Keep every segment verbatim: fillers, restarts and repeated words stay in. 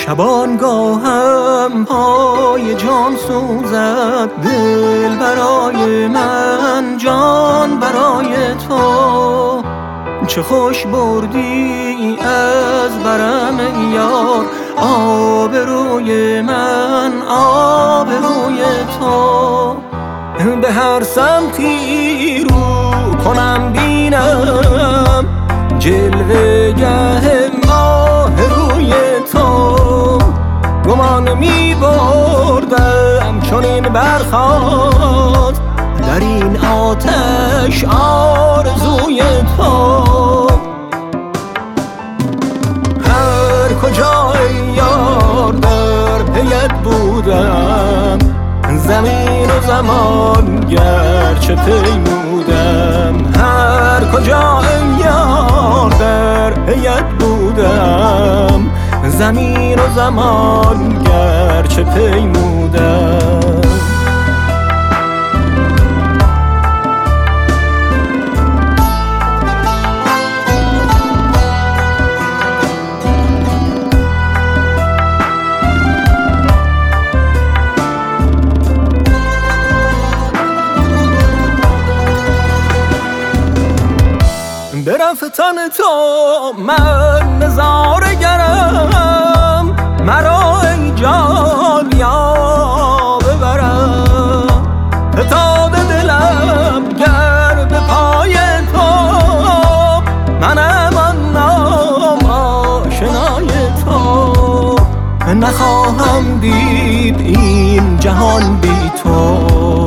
شبانگاهم پای جان سوزد، دل برای من جان برای تو. چه خوش بردی از برم یار، آبروی من آبروی تو. به هر سمتی رو کنم بینم، جلوه گه ماه روی تو. گمان می بردم چون این برخاست، در این آتش آرزوی تو. هر کجا ای یار در پیت بودم، زمین و زمان گرچه پیمودم. هر کجا ای یار در پیت بودم، زمین و زمان گرچه پیمودم. برفتن تو من نظاره گرم، مرا ای جان یا ببرم. فتاد دلم گر به پای تو، منم آن نام آشنای تو. نخواهم دید این جهان بی تو.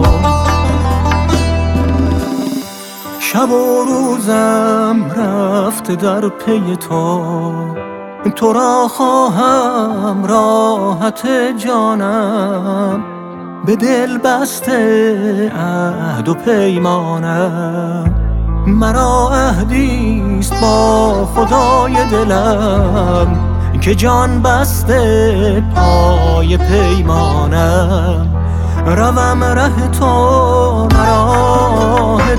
شب و روزم رفته در پی تو، تو را خواهم راحت جانم. به دل بسته عهد و پیمانم، مرا عهدیست با خدای دلم، که جان بسته پای پیمانم. روم ره تو راه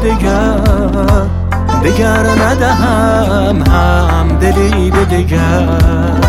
دگر، دگر ندهم هم دلی به دگر.